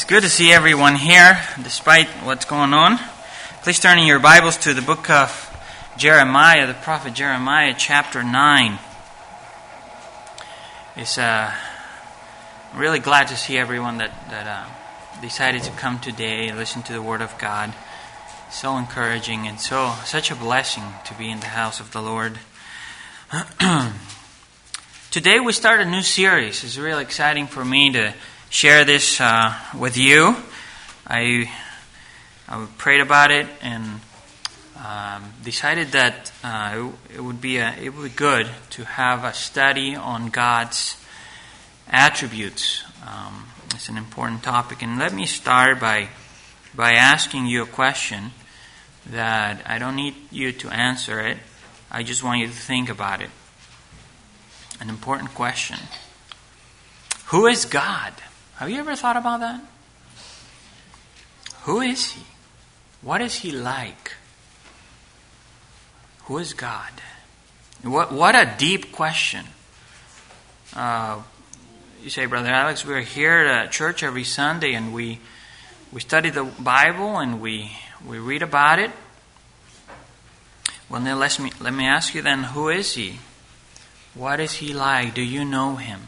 good to see everyone here, despite what's going on. Please turn in your Bibles to the book of Jeremiah, the prophet Jeremiah, chapter 9. I'm really glad to see everyone that decided to come today and listen to the Word of God. So encouraging and such a blessing to be in the house of the Lord. Today we start a new series. It's really exciting for me to share this with you. I prayed about it and decided that it would be good to have a study on God's attributes. It's an important topic, and let me start by asking you a question that I don't need you to answer it. I just want you to think about it. An important question. Who is God? Have you ever thought about that? Who is He? What is He like? Who is God? What a deep question. You say, Brother Alex, we're here at church every Sunday and we study the Bible and we read about it. Well, then let me ask you then, who is He? What is He like? Do you know Him?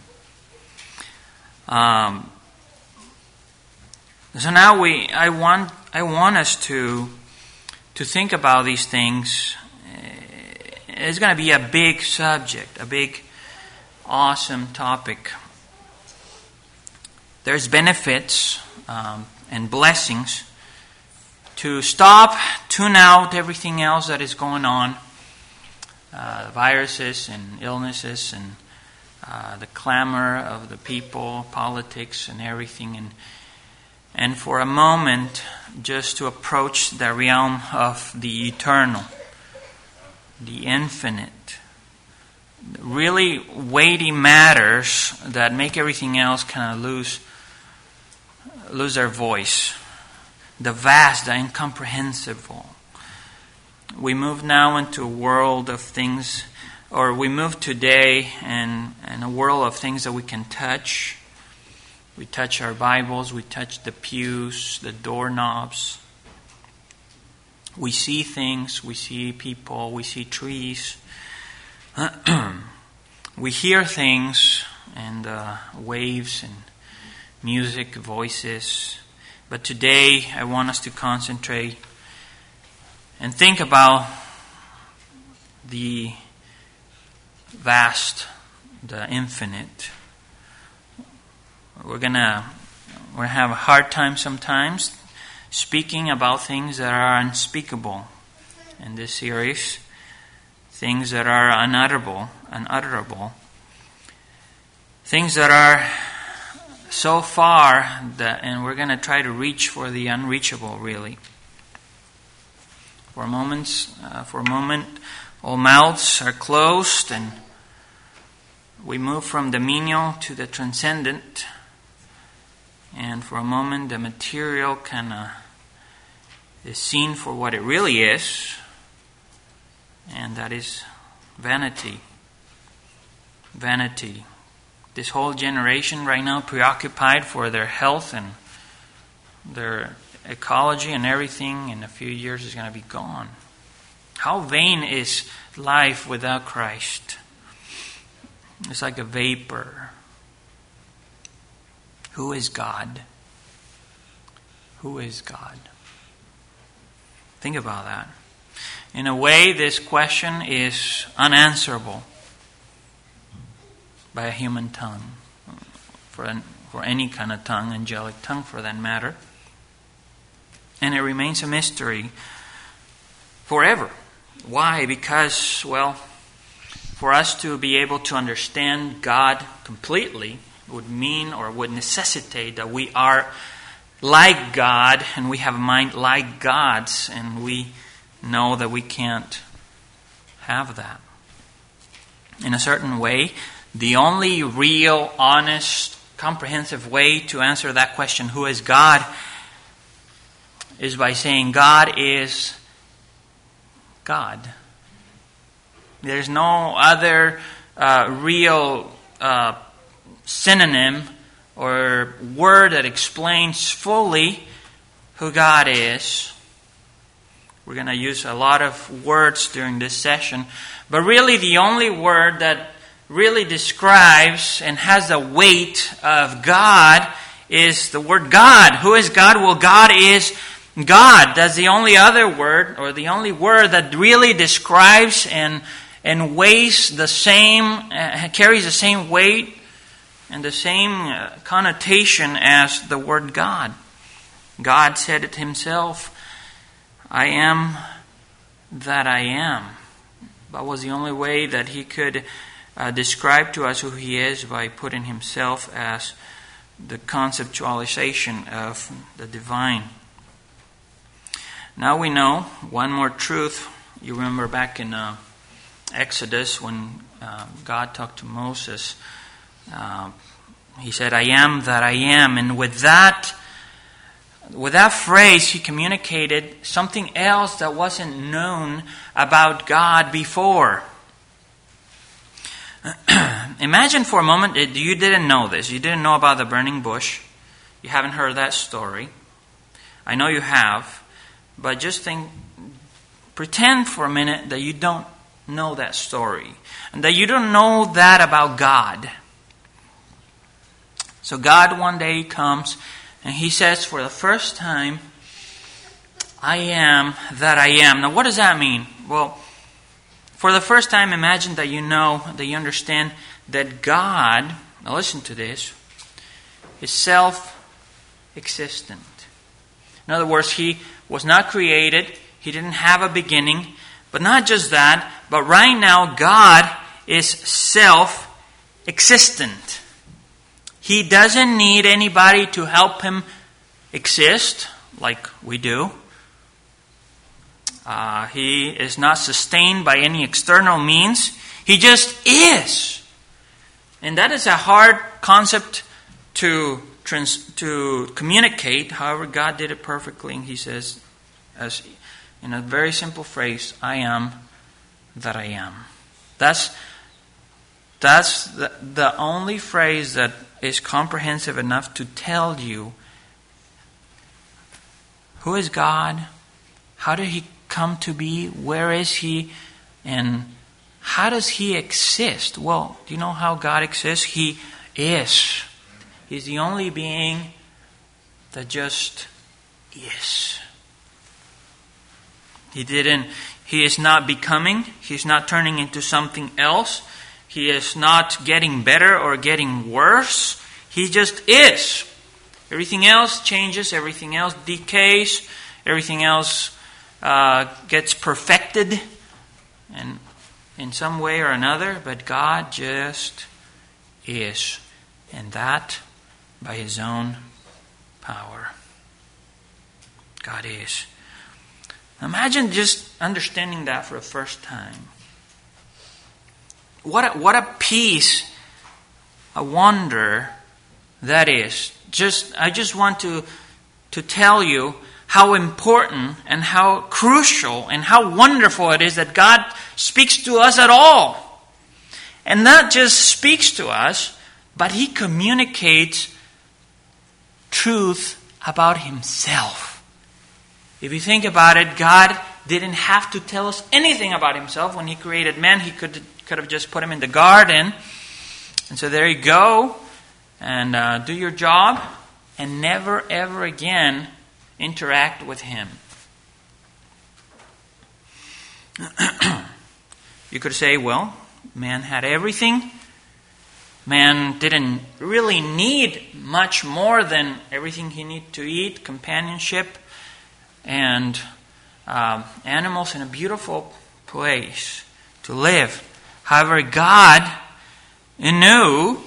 So now I want us to think about these things. It's going to be a big subject, a big, awesome topic. There's benefits and blessings to stop, tune out everything else that is going on, viruses and illnesses and the clamor of the people, politics and everything, and for a moment just to approach the realm of the eternal, the infinite, really weighty matters that make everything else kind of lose their voice. The vast, the incomprehensible. We move now into a world of things, or we move today in a world of things that we can touch. We touch our Bibles, we touch the pews, the doorknobs. We see things, we see people, we see trees. We hear things and waves and music, voices. But today I want us to concentrate and think about the vast, the infinite. We're gonna have a hard time sometimes speaking about things that are unspeakable in this series, things that are unutterable, things that are so far and we're going to try to reach for the unreachable, really. For a moment, all mouths are closed and we move from the menial to the transcendent. And for a moment, the material kind of is seen for what it really is, and that is vanity. Vanity. This whole generation right now preoccupied for their health and their ecology and everything in a few years is going to be gone. How vain is life without Christ? It's like a vapor. Who is God? Who is God? Think about that. In a way, this question is unanswerable by a human tongue, for any kind of tongue, angelic tongue for that matter. And it remains a mystery forever. Why? Because, for us to be able to understand God completely would mean or would necessitate that we are like God and we have a mind like God's, and we know that we can't have that. In a certain way, the only real, honest, comprehensive way to answer that question, who is God, is by saying God is God. There's no other real synonym or word that explains fully who God is. We're going to use a lot of words during this session, but really the only word that really describes and has the weight of God is the word God. Who is God? Well, God is God. That's the only other word, or the only word that really describes and weighs the same, carries the same weight and the same connotation as the word God. God said it himself, I am that I am. That was the only way that he could describe to us who he is, by putting himself as the conceptualization of the divine. Now we know one more truth. You remember back in Exodus when God talked to Moses, he said, I am that I am. And with that phrase, he communicated something else that wasn't known about God before. Imagine for a moment, you didn't know this. You didn't know about the burning bush. You haven't heard that story. I know you have. But just pretend for a minute that you don't know that story. And that you don't know that about God. So God one day comes and he says for the first time, I am that I am. Now what does that mean? Well, for the first time, imagine that you know, that you understand that God, now listen to this, is self-existent. In other words, he was not created, he didn't have a beginning, but not just that, but right now God is self-existent. He doesn't need anybody to help him exist like we do. He is not sustained by any external means. He just is. And that is a hard concept to communicate. However, God did it perfectly. And he says, as in a very simple phrase, I am that I am. That's the only phrase that is comprehensive enough to tell you who is God, how did he come to be, where is he, and how does he exist? Well, do you know how God exists? He is. He's the only being that just is. He is not becoming. He's not turning into something else. He is not getting better or getting worse. He just is. Everything else changes. Everything else decays. Everything else gets perfected and in some way or another. But God just is. And that by his own power. God is. Imagine just understanding that for the first time. What a peace, a wonder that is. I just want to tell you how important and how crucial and how wonderful it is that God speaks to us at all. And not just speaks to us, but he communicates truth about himself. If you think about it, God didn't have to tell us anything about himself. When he created man, he could have just put him in the garden. And so there you go. And do your job. And never ever again interact with him. You could say, well, man had everything. Man didn't really need much more than everything he needed to eat, companionship, and animals in a beautiful place to live. However, God knew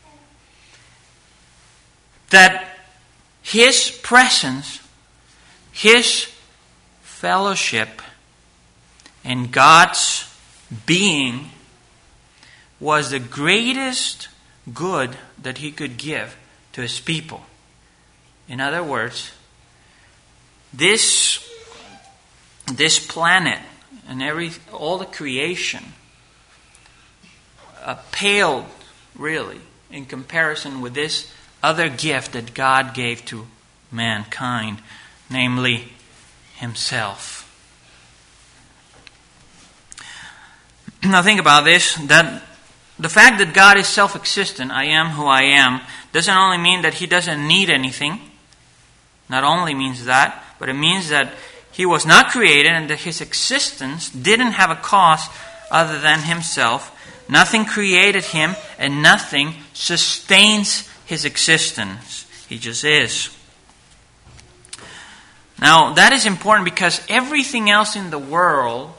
that his presence, his fellowship, and God's being was the greatest good that he could give to his people. In other words, this planet and all the creation paled really in comparison with this other gift that God gave to mankind, namely Himself. Now think about this, that the fact that God is self-existent, I am who I am, doesn't only mean that He doesn't need anything. Not only means that, but it means that He was not created and that His existence didn't have a cause other than Himself. Nothing created Him and nothing sustains His existence. He just is. Now, that is important because everything else in the world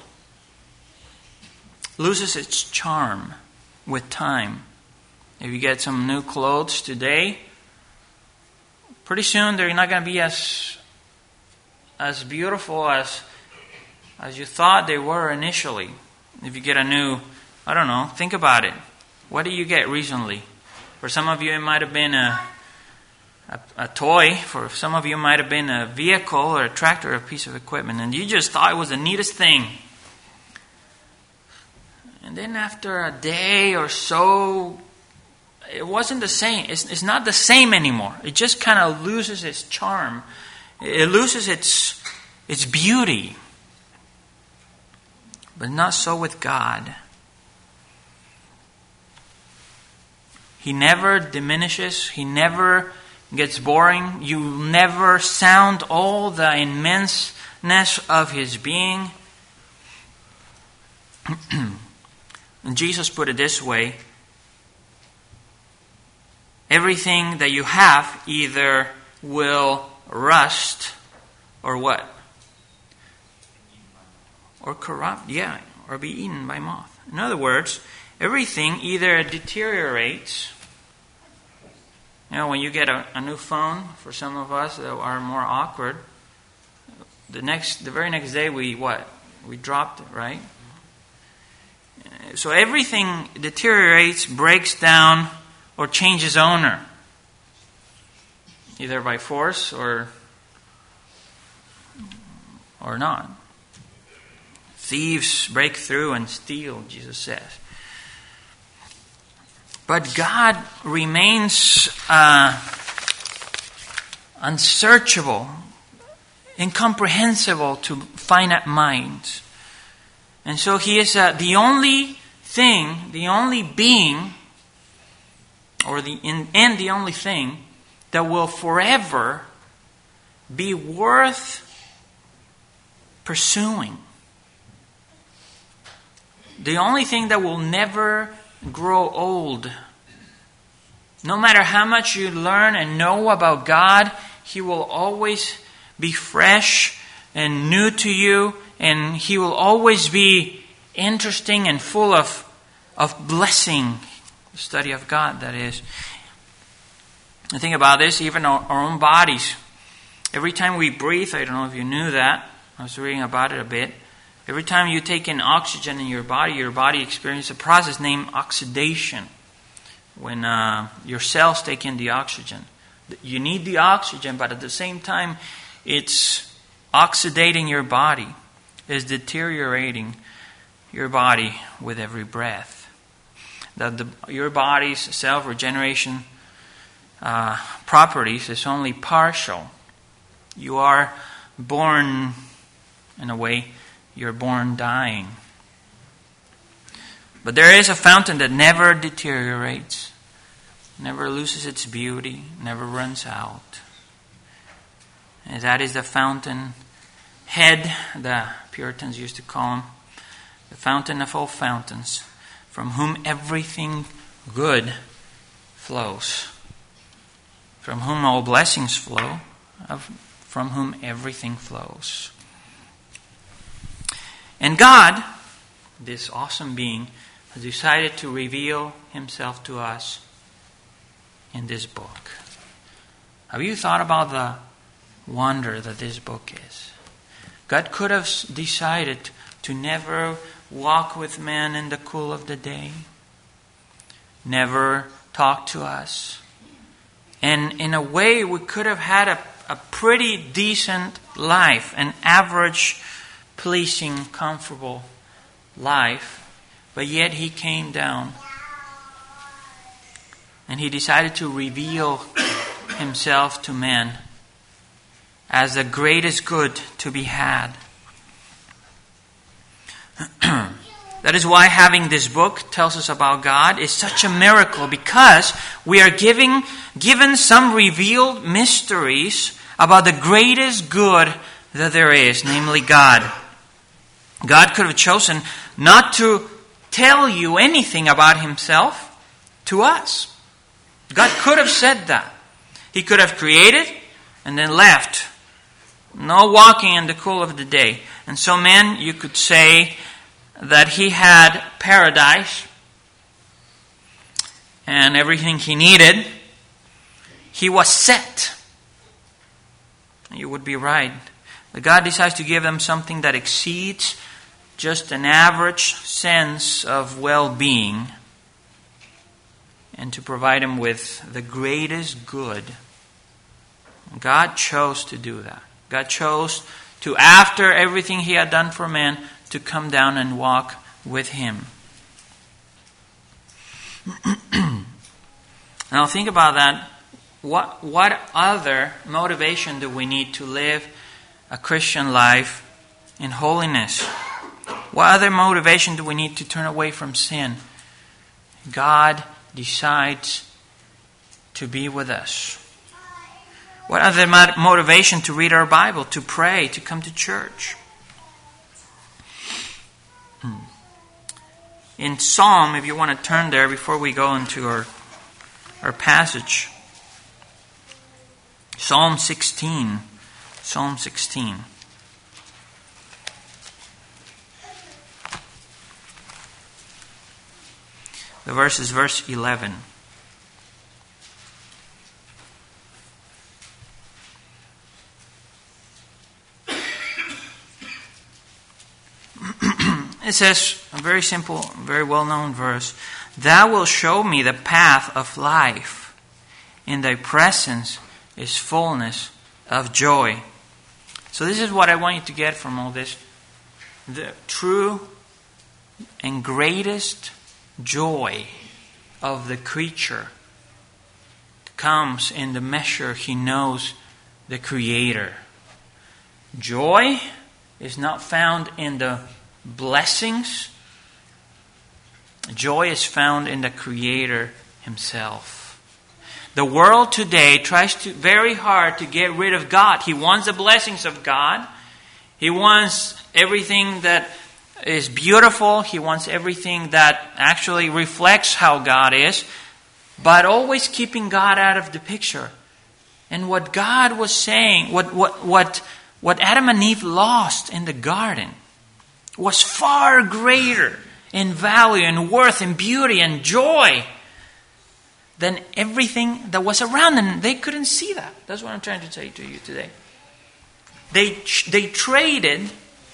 loses its charm with time. If you get some new clothes today, pretty soon they're not going to be as beautiful as you thought they were initially. If you get a new, I don't know, think about it. What did you get recently? For some of you it might have been a toy. For some of you it might have been a vehicle or a tractor or a piece of equipment. And you just thought it was the neatest thing. And then after a day or so, it wasn't the same. It's not the same anymore. It just kind of loses its charm. It loses its beauty. But not so with God. He never diminishes. He never gets boring. You never sound all the immenseness of His being. And Jesus put it this way: everything that you have either will rust or what? Or corrupt, or be eaten by moth. In other words, everything either deteriorates. You know, when you get a new phone, for some of us that are more awkward, the very next day we dropped it, right? So everything deteriorates, breaks down, or changes owner. Either by force or not. Thieves break through and steal, Jesus says. But God remains unsearchable, incomprehensible to finite minds. And so He is the only thing, the only being, and the only thing that will forever be worth pursuing. The only thing that will never grow old. No matter how much you learn and know about God, He will always be fresh and new to you, and He will always be interesting and full of blessing. The study of God, that is. I think about this, even our own bodies. Every time we breathe, I don't know if you knew that, I was reading about it a bit. Every time you take in oxygen in your body experiences a process named oxidation. When your cells take in the oxygen. You need the oxygen, but at the same time, it's oxidating your body. It's deteriorating your body with every breath. Your body's self-regeneration properties is only partial. You are born, in a way, you're born dying. But there is a fountain that never deteriorates, never loses its beauty, never runs out. And that is the fountain head, the Puritans used to call him, the fountain of all fountains, from whom everything good flows, from whom all blessings flow, from whom everything flows. And God, this awesome being, has decided to reveal Himself to us in this book. Have you thought about the wonder that this book is? God could have decided to never walk with man in the cool of the day, never talk to us. And in a way, we could have had a pretty decent life, an average, pleasing, comfortable life, but yet He came down and He decided to reveal himself to man as the greatest good to be had. That is why having this book tells us about God is such a miracle, because we are given some revealed mysteries about the greatest good that there is, namely God. God could have chosen not to tell you anything about himself to us. God could have said that. He could have created and then left. No walking in the cool of the day. And so, man, you could say that he had paradise and everything he needed. He was set. You would be right. But God decides to give them something that exceeds just an average sense of well-being, and to provide him with the greatest good. God chose to do that. God chose to, after everything he had done for man, to come down and walk with him. Now think about that. What other motivation do we need to live a Christian life in holiness? What other motivation do we need to turn away from sin? God decides to be with us. What other motivation to read our Bible, to pray, to come to church? In Psalm, if you want to turn there before we go into our passage, Psalm 16. Psalm 16. The verse is verse 11. It says, a very simple, very well-known verse, "Thou wilt show me the path of life. In thy presence is fullness of joy." So this is what I want you to get from all this. The true and greatest joy of the creature comes in the measure he knows the Creator. Joy is not found in the blessings. Joy is found in the Creator himself. The world today tries very hard to get rid of God. He wants the blessings of God. He wants everything that is beautiful. He wants everything that actually reflects how God is, but always keeping God out of the picture. And what God was saying, what Adam and Eve lost in the garden, was far greater in value and worth and beauty and joy than everything that was around them. They couldn't see that. That's what I'm trying to say to you today. They traded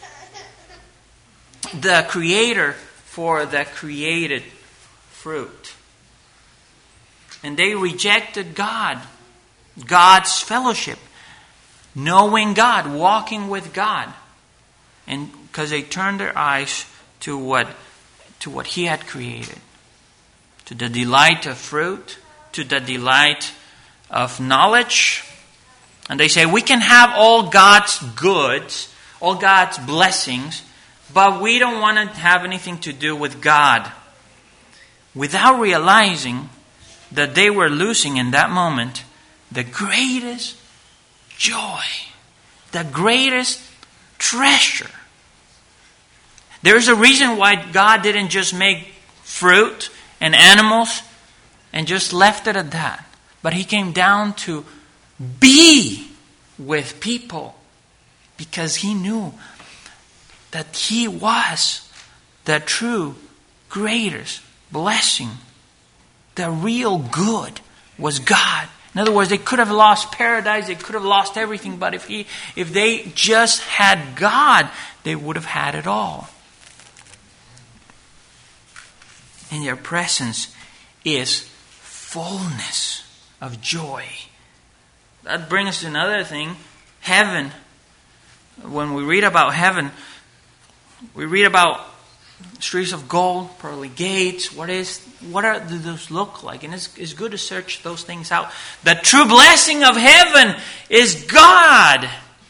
the Creator for the created fruit. And they rejected God, God's fellowship, knowing God, walking with God. And because they turned their eyes to what He had created. To the delight of fruit, to the delight of knowledge. And they say, we can have all God's goods, all God's blessings, but we don't want to have anything to do with God. Without realizing that they were losing in that moment the greatest joy, the greatest treasure. There's a reason why God didn't just make fruit and animals and just left it at that. But He came down to be with people because He knew that He was the true greatest blessing. The real good was God. In other words, they could have lost paradise, they could have lost everything, but if they just had God, they would have had it all. In their presence is fullness of joy. That brings us to another thing. Heaven. When we read about heaven, we read about Streets of gold, pearly gates. What do those look like? And it's good to search those things out. The true blessing of heaven is God.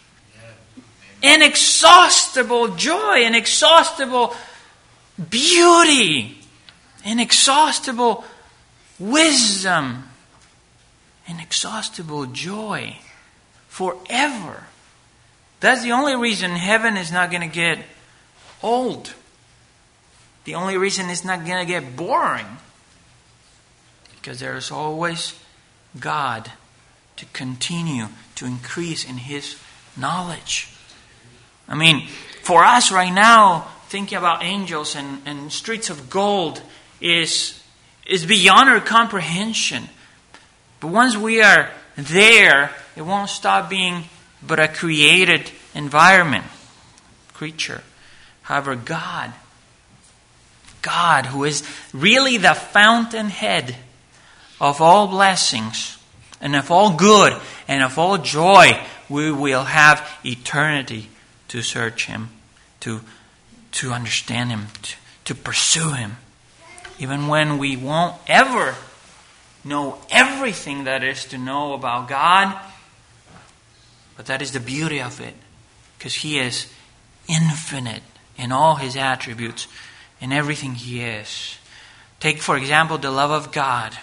Inexhaustible joy, inexhaustible beauty, inexhaustible wisdom, inexhaustible joy forever. That's the only reason heaven is not going to get old. The only reason it's not going to get boring. Because there's always God to continue to increase in His knowledge. I mean, for us right now, thinking about angels and streets of gold is beyond our comprehension. But once we are there, it won't stop being but a created environment, creature. However, God, who is really the fountainhead of all blessings and of all good and of all joy, we will have eternity to search Him, to understand Him, to pursue Him. Even when we won't ever know everything that is to know about God, but that is the beauty of it, because He is infinite in all His attributes, in everything He is. Take, for example, the love of God.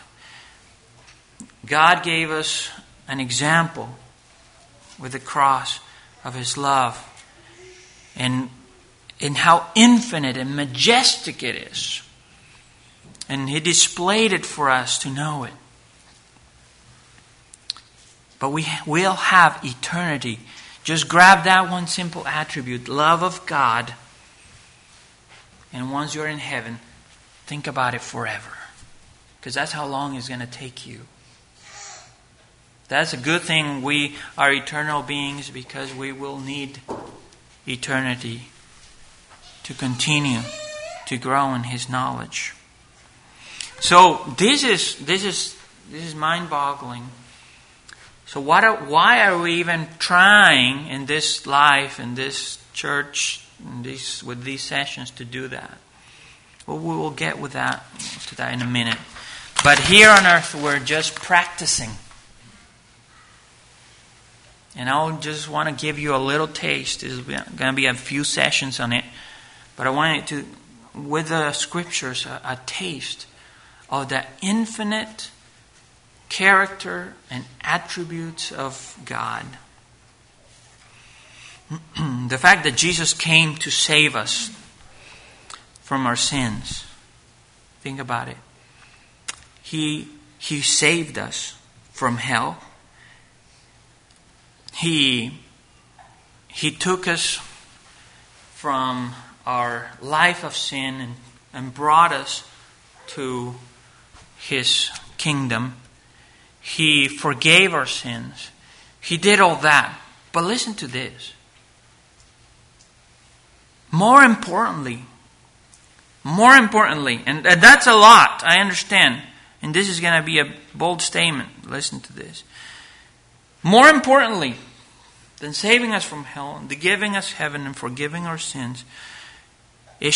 God gave us an example with the cross of His love, and in how infinite and majestic it is. And He displayed it for us to know it. But we will have eternity. Just grab that one simple attribute, love of God. And once you're in heaven, think about it forever. Because that's how long it's going to take you. That's a good thing we are eternal beings, because we will need eternity to continue to grow in His knowledge. So this is mind-boggling. So why are we even trying in this life, in this church, with these sessions to do that? Well, we will get to that in a minute. But here on earth, we're just practicing. And I'll just want to give you a little taste. There's going to be a few sessions on it. But I wanted to, with the scriptures, a taste of the infinite character and attributes of God. The fact that Jesus came to save us from our sins. Think about it. He saved us from hell. He took us from our life of sin and brought us to His kingdom. He forgave our sins. He did all that. But listen to this. More importantly, and that's a lot, I understand. And this is going to be a bold statement. Listen to this. More importantly than saving us from hell and giving us heaven and forgiving our sins, it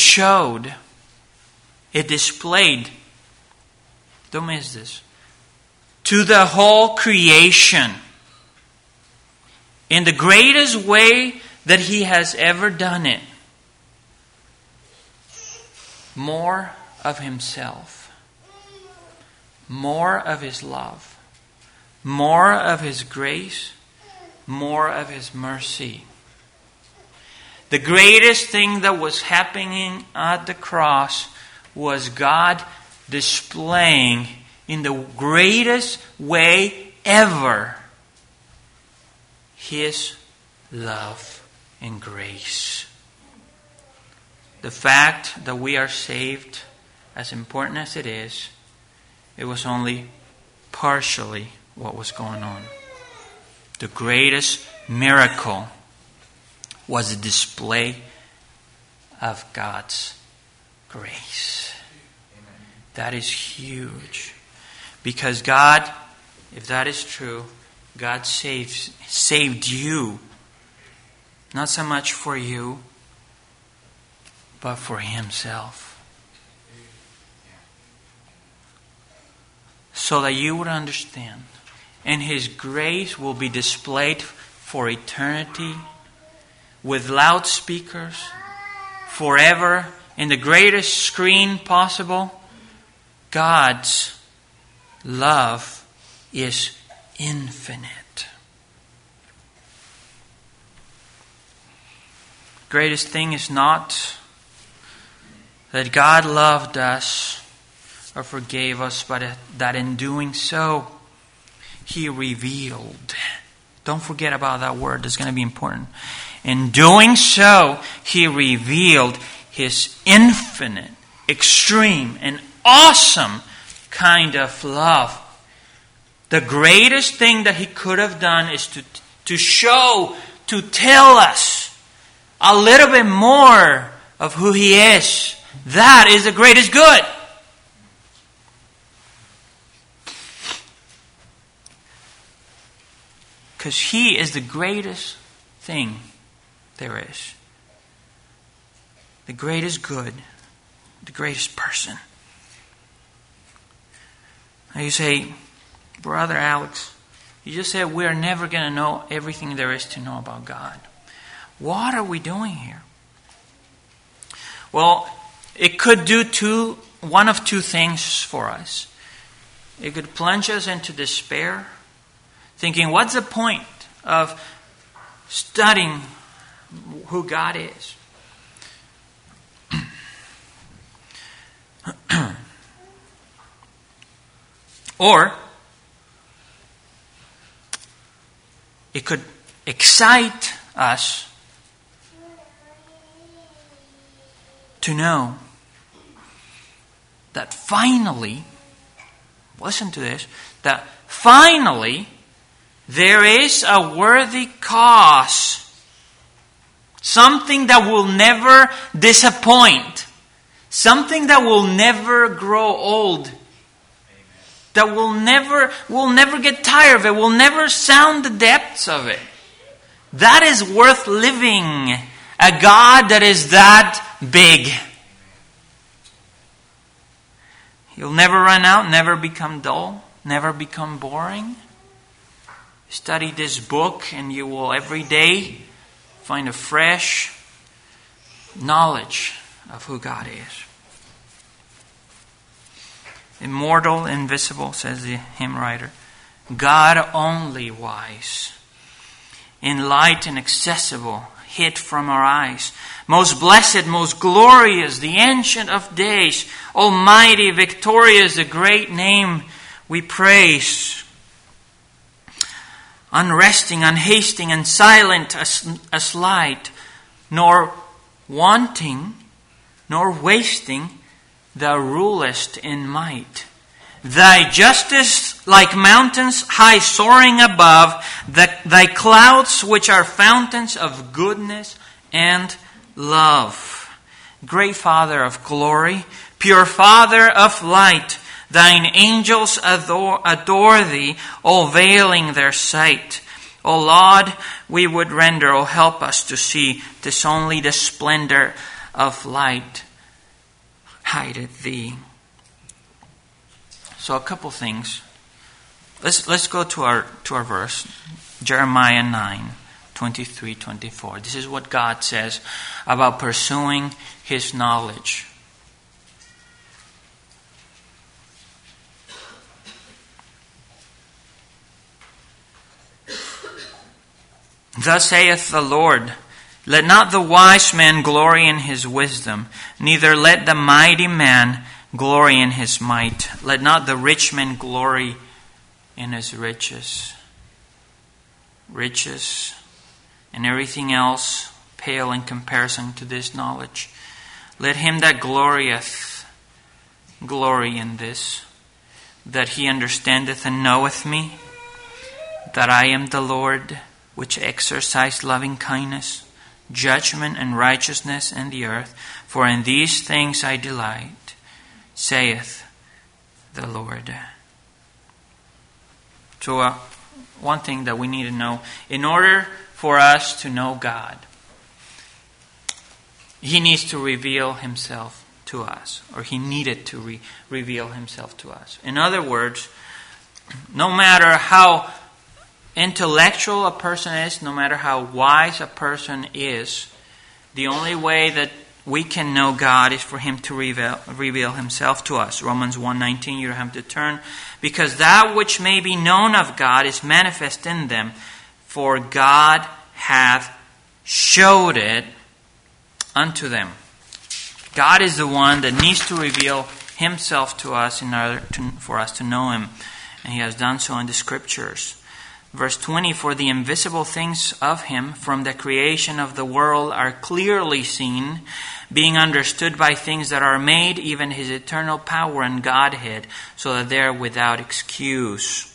displayed, don't miss this, to the whole creation in the greatest way that He has ever done it. More of Himself, more of His love, more of His grace, more of His mercy. The greatest thing that was happening at the cross was God displaying in the greatest way ever His love and grace. The fact that we are saved, as important as it is, it was only partially what was going on. The greatest miracle was a display of God's grace. That is huge. Because God, if that is true, God saved you. Not so much for you, but for Himself. So that you would understand. And His grace will be displayed for eternity with loudspeakers forever in the greatest screen possible. God's love is infinite. Greatest thing is not that God loved us or forgave us, but that in doing so, He revealed. Don't forget about that word. It's going to be important. In doing so, He revealed His infinite, extreme, and awesome kind of love. The greatest thing that He could have done is to show, to tell us a little bit more of who He is. That is the greatest good. Because He is the greatest thing there is. The greatest good. The greatest person. Now you say, Brother Alex, you just said we're never going to know everything there is to know about God. What are we doing here? Well, it could do one of two things for us. It could plunge us into despair, thinking, what's the point of studying who God is? Or it could excite us to know that finally, listen to this, that finally there is a worthy cause. Something that will never disappoint. Something that will never grow old. That we'll never get tired of it. We'll never sound the depths of it. That is worth living. A God that is that big. You'll never run out, never become dull, never become boring. Study this book and you will every day find a fresh knowledge of who God is. Immortal, invisible, says the hymn writer. God only wise. In light inaccessible, hid from our eyes. Most blessed, most glorious, the Ancient of Days. Almighty, victorious, the great name we praise. Unresting, unhasting, and silent as light. Nor wanting, nor wasting, thou rulest in might. Thy justice like mountains high soaring above, thy clouds which are fountains of goodness and love. Great Father of glory, pure Father of light, thine angels adore thee, all veiling their sight. O Lord, we would render, O help us to see, 'tis only the splendor of light hideth thee. So a couple things. Let's go to our verse, Jeremiah 9:23-24. This is what God says about pursuing His knowledge. Thus saith the Lord, let not the wise man glory in his wisdom, neither let the mighty man glory in his might. Let not the rich man glory in his riches. Riches and everything else pale in comparison to this knowledge. Let him that glorieth glory in this, that he understandeth and knoweth me, that I am the Lord, which exercise loving kindness, judgment and righteousness in the earth. For in these things I delight, saith the Lord. So one thing that we need to know, in order for us to know God, He needs to reveal himself to us, or he needed to reveal himself to us. In other words, no matter how intellectual a person is, no matter how wise a person is, the only way that we can know God is for him to reveal himself to us. Romans 1:19, you don't have to turn. Because that which may be known of God is manifest in them, for God hath showed it unto them. God is the one that needs to reveal himself to us in order for us to know him. And he has done so in the Scriptures. Verse 20, for the invisible things of him from the creation of the world are clearly seen, being understood by things that are made, even his eternal power and Godhead, so that they are without excuse.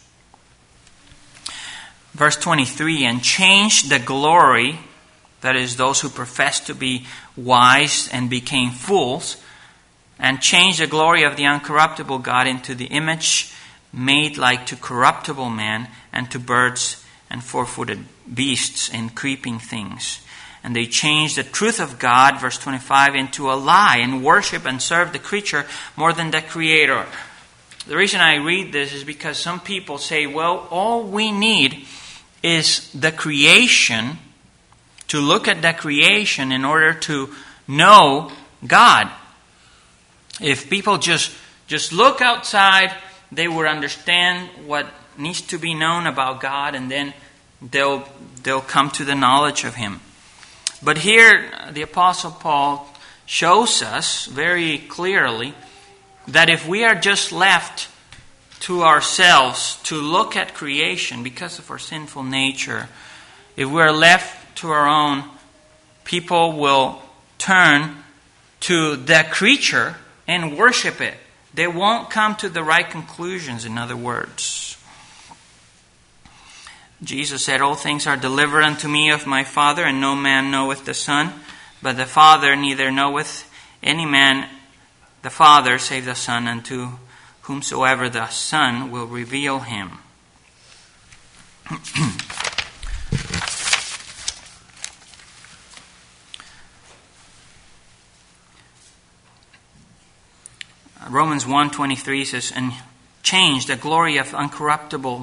Verse 23, and changed the glory, that is, those who profess to be wise and became fools, and changed the glory of the uncorruptible God into the image made like to corruptible man, and to birds and four-footed beasts and creeping things. And they changed the truth of God, verse 25, into a lie, and worship and serve the creature more than the Creator. The reason I read this is because some people say, well, all we need is the creation, to look at the creation in order to know God. If people just look outside, they would understand what needs to be known about God, and then they'll come to the knowledge of him. But here, the Apostle Paul shows us very clearly that if we are just left to ourselves to look at creation because of our sinful nature, if we are left to our own, people will turn to the creature and worship it. They won't come to the right conclusions, in other words. Jesus said, all things are delivered unto me of my Father, and no man knoweth the Son, but the Father, neither knoweth any man the Father, save the Son, unto whomsoever the Son will reveal him. Romans 1:23 says, and changed the glory of the uncorruptible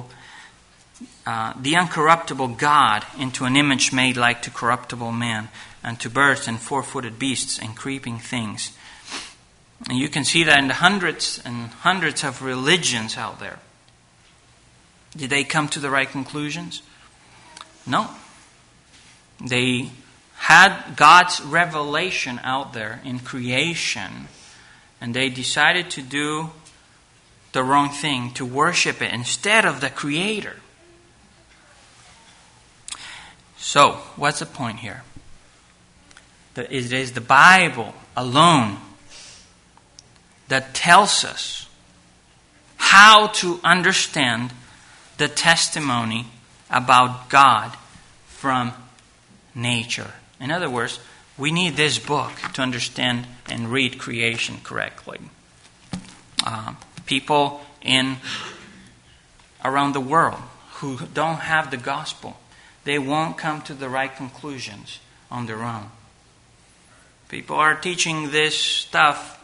God into an image made like to corruptible man, and to birds and four-footed beasts and creeping things. And you can see that in the hundreds and hundreds of religions out there. Did they come to the right conclusions? No. They had God's revelation out there in creation, and they decided to do the wrong thing, to worship it instead of the Creator. So, what's the point here? That it is the Bible alone that tells us how to understand the testimony about God from nature. In other words, we need this book to understand and read creation correctly. People around the world who don't have the gospel, they won't come to the right conclusions on their own. People are teaching this stuff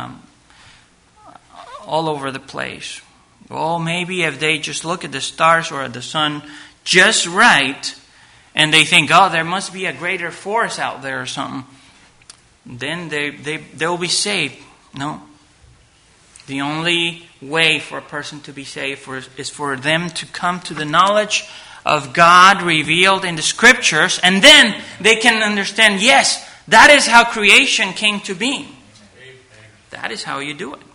all over the place. Well, maybe if they just look at the stars or at the sun just right, and they think, oh, there must be a greater force out there or something, then they'll be saved. No. The only way for a person to be saved is for them to come to the knowledge of God revealed in the Scriptures, and then they can understand, yes, that is how creation came to be. That is how you do it.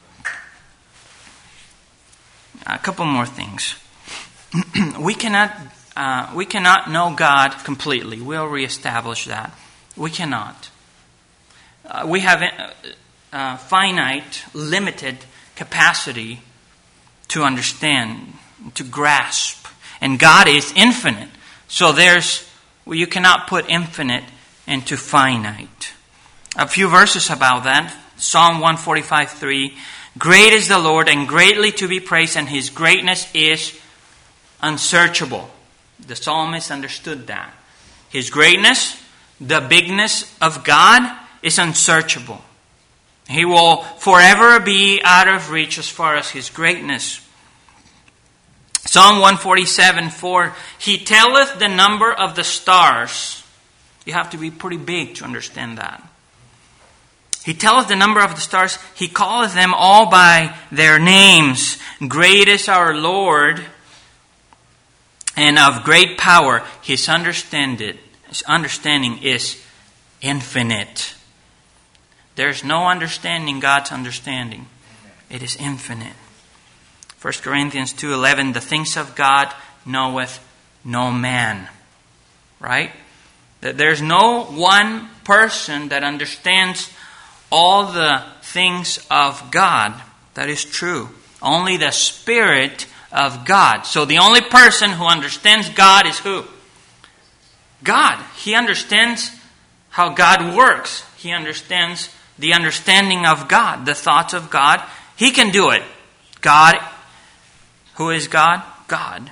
A couple more things. We cannot know God completely. We'll reestablish that. We cannot. We have finite, limited capacity to understand, to grasp. And God is infinite. So you cannot put infinite into finite. A few verses about that. Psalm 145:3. Great is the Lord and greatly to be praised, and His greatness is unsearchable. The psalmist understood that. His greatness, the bigness of God, is unsearchable. He will forever be out of reach as far as His greatness. Psalm 147:4, He telleth the number of the stars. You have to be pretty big to understand that. He telleth the number of the stars. He calleth them all by their names. Great is our Lord, and of great power. His understanding is infinite. There's no understanding God's understanding. It is infinite. 1 Corinthians 2:11, the things of God knoweth no man. Right? That there's no one person that understands all the things of God. That is true. Only the Spirit of God. So the only person who understands God is who? God. He understands how God works. He understands the understanding of God, the thoughts of God. He can do it. God. Who is God? God.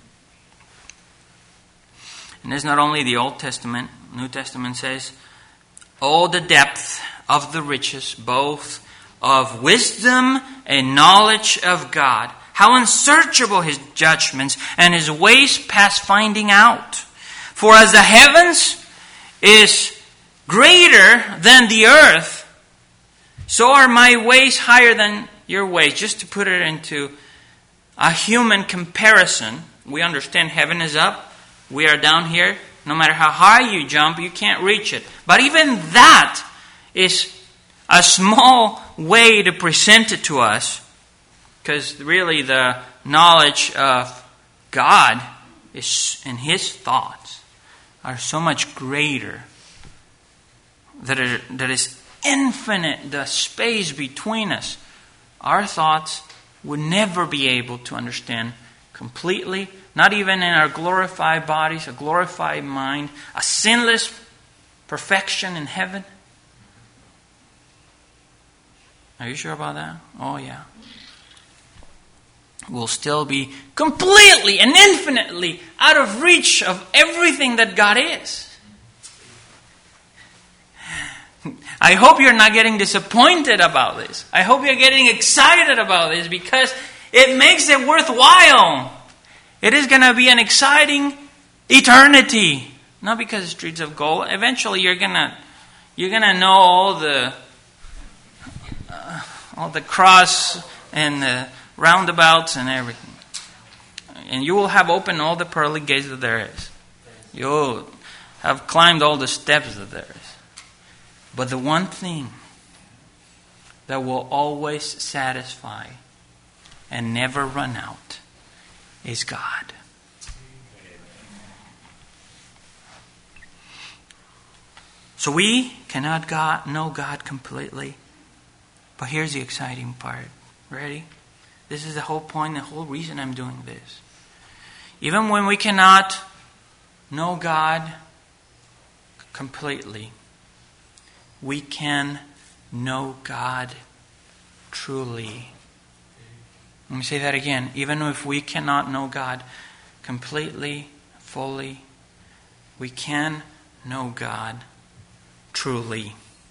And it's not only the Old Testament. New Testament says, oh, the depth of the riches, both of wisdom and knowledge of God. How unsearchable His judgments and His ways past finding out. For as the heavens is greater than the earth, so are my ways higher than your ways. Just to put it into a human comparison, we understand heaven is up, we are down here. No matter how high you jump, you can't reach it. But even that is a small way to present it to us, because really the knowledge of God is, and His thoughts are so much greater that is infinite, the space between us. Our thoughts would never be able to understand completely, not even in our glorified bodies, a glorified mind, a sinless perfection in heaven. Are you sure about that? Oh, yeah. We'll still be completely and infinitely out of reach of everything that God is. I hope you're not getting disappointed about this. I hope you're getting excited about this, because it makes it worthwhile. It is going to be an exciting eternity. Not because it's streets of gold. Eventually you're going to know all the cross and the roundabouts and everything. And you will have opened all the pearly gates that there is. You'll have climbed all the steps that there is. But the one thing that will always satisfy and never run out is God. So we cannot know God completely. But here's the exciting part. Ready? This is the whole point, the whole reason I'm doing this. Even when we cannot know God completely, we can know God truly. Let me say that again. Even if we cannot know God completely, fully, we can know God truly.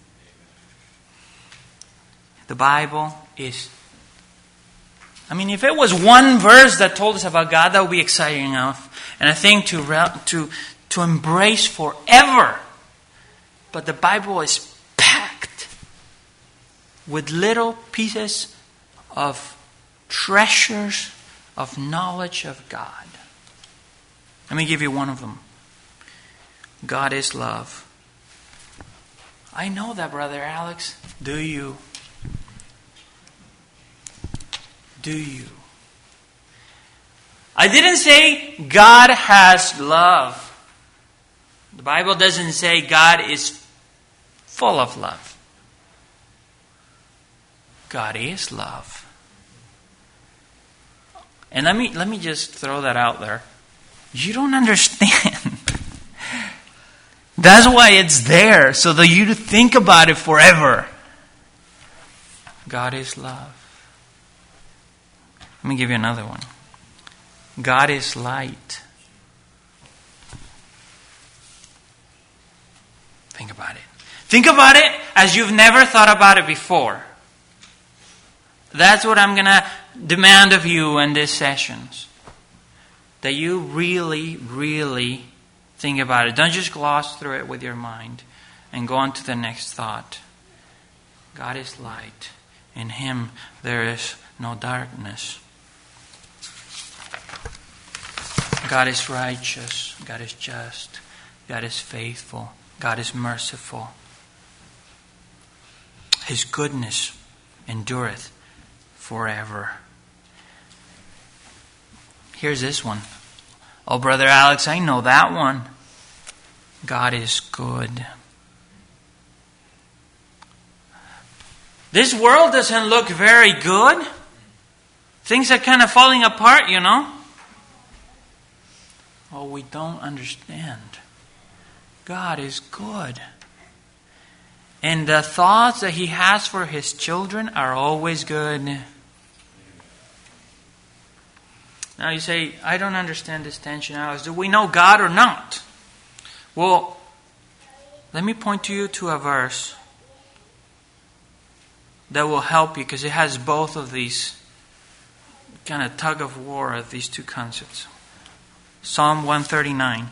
The Bible is... if it was one verse that told us about God, that would be exciting enough. And I think to embrace forever. But the Bible is packed with little pieces of treasures of knowledge of God. Let me give you one of them. God is love. I know that, Brother Alex. Do you? Do you? I didn't say God has love. The Bible doesn't say God is full of love. God is love. And let me just throw that out there. You don't understand. That's why it's there, so that you think about it forever. God is love. Let me give you another one. God is light. Think about it. Think about it as you've never thought about it before. That's what I'm going to demand of you in these sessions. That you really, really think about it. Don't just gloss through it with your mind and go on to the next thought. God is light. In Him there is no darkness. God is righteous. God is just. God is faithful. God is merciful. His goodness endureth forever. Here's this one. Oh, Brother Alex, I know that one. God is good. This world doesn't look very good. Things are kind of falling apart, you know. Oh, we don't understand. God is good. And the thoughts that He has for His children are always good. Now you say, I don't understand this tension, Alex. Do we know God or not? Well, let me point to you to a verse that will help you, because it has both of these kind of tug of war of these two concepts. Psalm 139.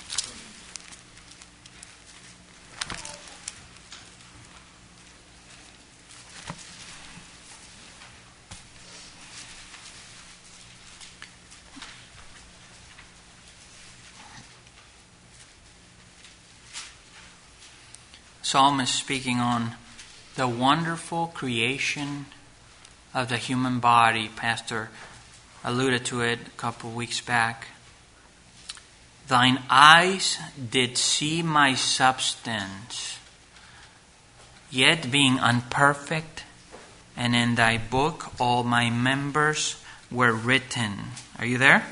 Psalm is speaking on the wonderful creation of the human body. Pastor alluded to it a couple of weeks back. Thine eyes did see my substance, yet being unperfect, and in thy book all my members were written. Are you there?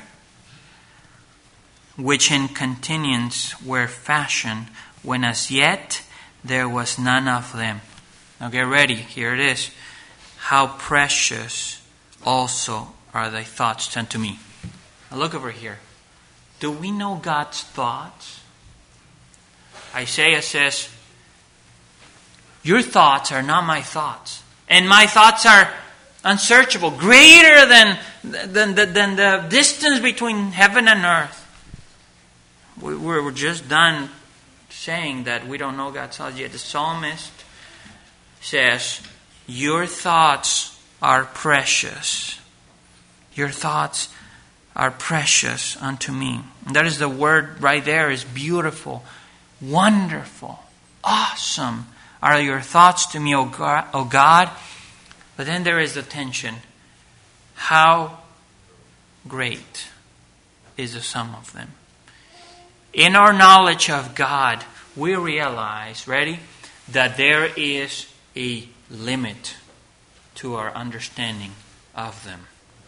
Which in continuance were fashioned, when as yet there was none of them. Now get ready. Here it is. How precious also are thy thoughts unto me. Now look over here. Do we know God's thoughts? Isaiah says, your thoughts are not my thoughts. And my thoughts are unsearchable, greater than the distance between heaven and earth. We're just done saying that we don't know God's thoughts yet. The psalmist says, your thoughts are precious. Your thoughts are precious unto me. And that is the word right there, is beautiful, wonderful, awesome are your thoughts to me, O God. But then there is the tension. How great is the sum of them? In our knowledge of God, we realize, ready, that there is a limit to our understanding of them.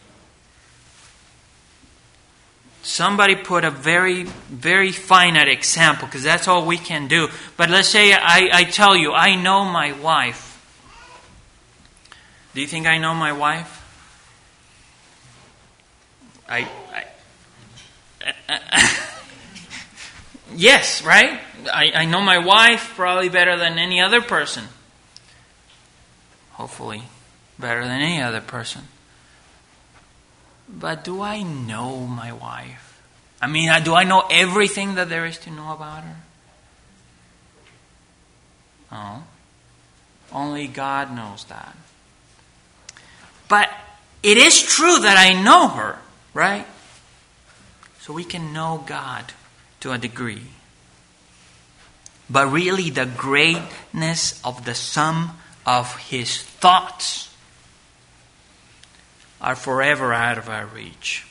Somebody put a very, very finite example, because that's all we can do. But let's say I tell you, I know my wife. Do you think I know my wife? Yes, right? I know my wife probably better than any other person. Hopefully, better than any other person. But do I know my wife? I mean, do I know everything that there is to know about her? No. Only God knows that. But it is true that I know her, right? So we can know God to a degree. But really the greatness of the sum of His thoughts are forever out of our reach.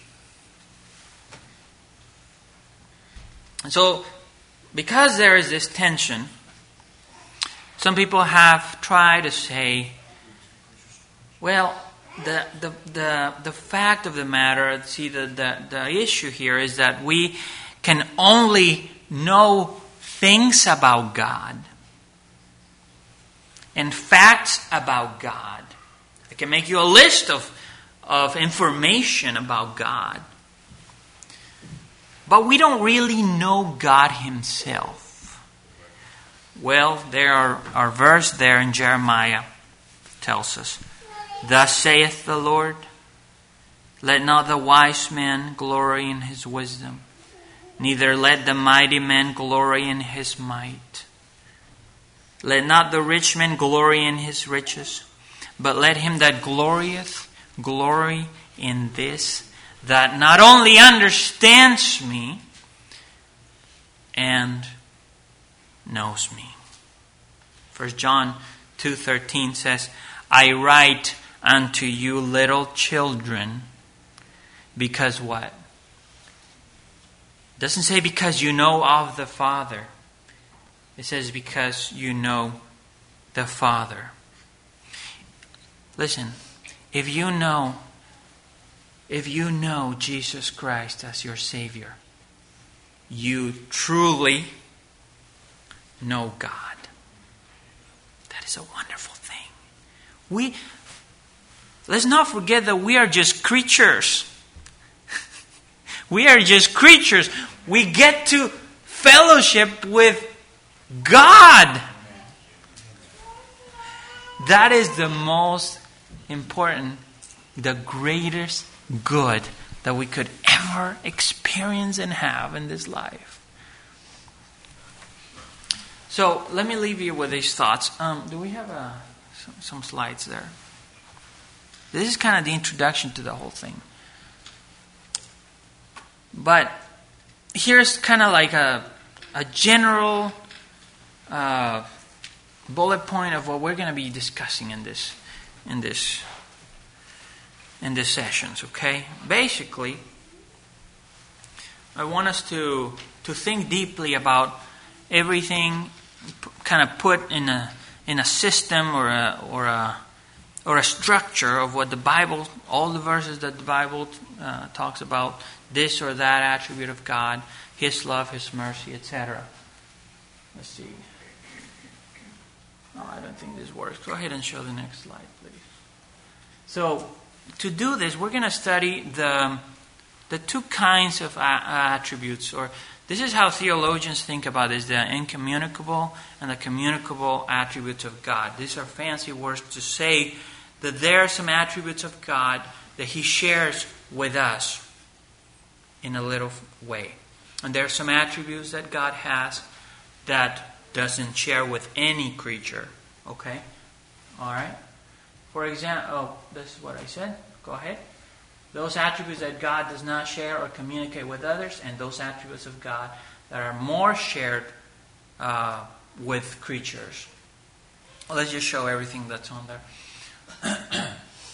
So, because there is this tension, some people have tried to say, well, the fact of the matter, see, the issue here is that we can only know things about God and facts about God. I can make you a list of information about God. But we don't really know God Himself. Well, there our verse there in Jeremiah tells us, "Thus saith the Lord, let not the wise man glory in his wisdom, neither let the mighty man glory in his might. Let not the rich man glory in his riches, but let him that glorieth glory in this, that not only understands me and knows me." 1 John 2:13 says, "I write unto you little children, because" what? It doesn't say because you know of the Father. It says because you know the Father. Listen, if you know Jesus Christ as your Savior, you truly know God. That is a wonderful thing. Let's not forget that we are just creatures. We are just creatures. We get to fellowship with God. That is the most important, the greatest good that we could ever experience and have in this life. So let me leave you with these thoughts. Do we have some slides there? This is kind of the introduction to the whole thing. But here's kind of like a general bullet point of what we're going to be discussing in this sessions. Okay, basically, I want us to think deeply about everything, kind of put in a system or a structure of what the Bible, all the verses that the Bible talks about this or that attribute of God, His love, His mercy, etc. Let's see. No, I don't think this works. Go ahead and show the next slide, please. So, to do this, we're going to study the two kinds of attributes, or this is how theologians think about this, the incommunicable and the communicable attributes of God. These are fancy words to say that there are some attributes of God that He shares with us in a little way. And there are some attributes that God has that doesn't share with any creature. Okay? Alright? For example, this is what I said. Go ahead. Those attributes that God does not share or communicate with others, and those attributes of God that are more shared with creatures. Let's just show everything that's on there.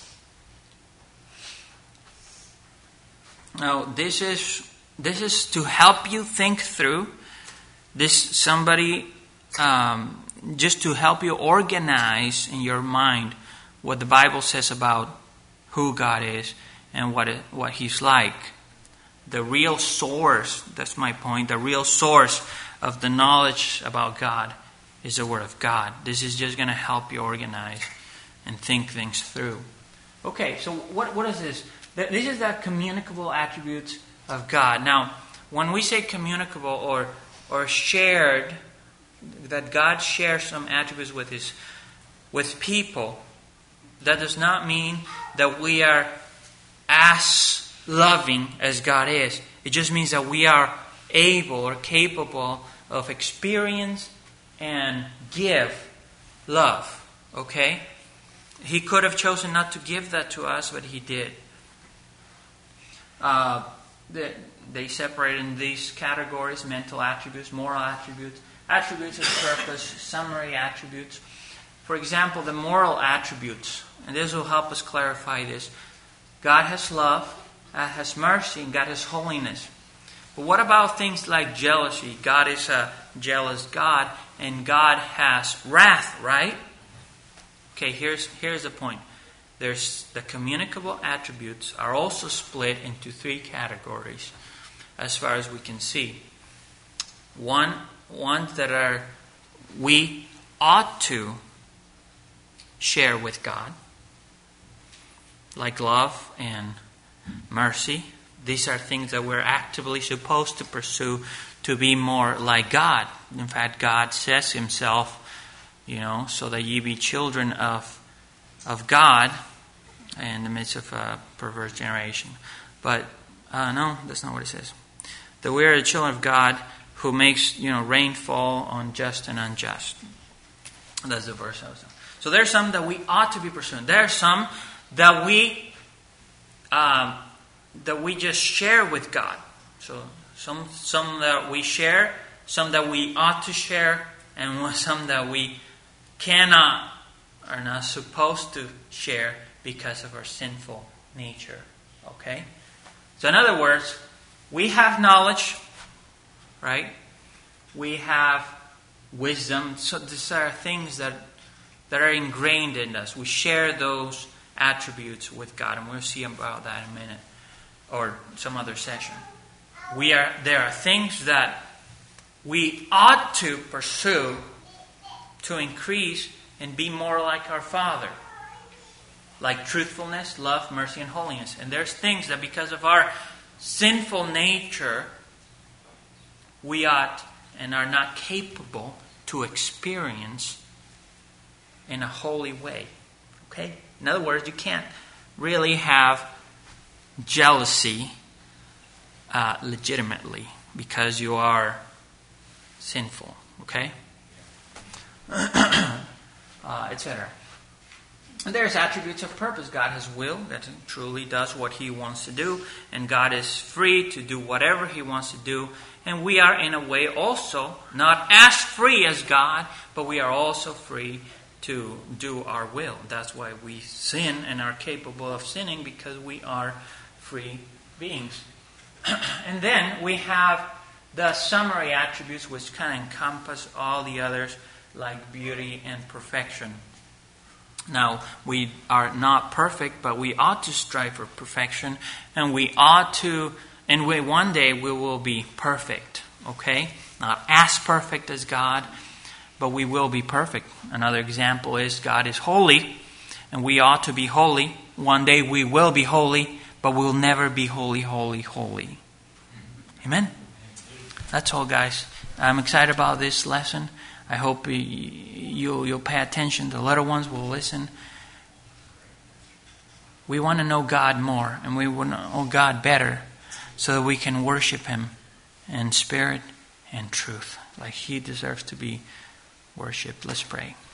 Now, this is to help you think through. Just to help you organize in your mind what the Bible says about who God is and what He's like. The real source, that's my point, the real source of the knowledge about God is the Word of God. This is just going to help you organize and think things through. Okay, so what is this? This is the communicable attributes of God. Now, when we say communicable or shared, that God shares some attributes with people, that does not mean that we are as loving as God is. It just means that we are able or capable of experience and give love. Okay? He could have chosen not to give that to us, but He did. They separate in these categories: mental attributes, moral attributes, attributes of purpose, summary attributes. For example, the moral attributes, and this will help us clarify this. God has love, God has mercy, and God has holiness. But what about things like jealousy? God is a jealous God, and God has wrath, right? Okay, here's the point. There's the communicable attributes are also split into three categories, as far as we can see. Ones that we ought to share with God, like love and mercy. These are things that we're actively supposed to pursue to be more like God. In fact, God says himself, so that ye be children of God in the midst of a perverse generation. But no, that's not what it says. That we are the children of God who makes rain fall on just and unjust. That's the verse I was on. So there's some that we ought to be pursuing. There are some that we just share with God. So some that we share, some that we ought to share, and some that we cannot, are not supposed to share because of our sinful nature. Okay? So in other words, we have knowledge, right? We have wisdom. So these are things that are ingrained in us. We share those attributes with God, and we'll see about that in a minute, or some other session. There are things that we ought to pursue to increase and be more like our Father, like truthfulness, love, mercy, and holiness. And there's things that because of our sinful nature, we ought and are not capable to experience in a holy way. Okay? In other words, you can't really have jealousy legitimately because you are sinful. Okay? Etc. And there's attributes of purpose. God has will, that truly does what He wants to do, and God is free to do whatever He wants to do. And we are in a way also not as free as God, but we are also free to do our will. That's why we sin and are capable of sinning, because we are free beings. And then we have the summary attributes, which kind of encompass all the others, like beauty and perfection. Now, we are not perfect, but we ought to strive for perfection, and we ought to, and one day we will be perfect, okay? Not as perfect as God, but we will be perfect. Another example is God is holy, and we ought to be holy. One day we will be holy, but we'll never be holy, holy, holy. Amen? That's all, guys. I'm excited about this lesson. I hope you'll pay attention. The little ones will listen. We want to know God more, and we want to know God better, so that we can worship Him in spirit and truth, like He deserves to be worshipped. Let's pray.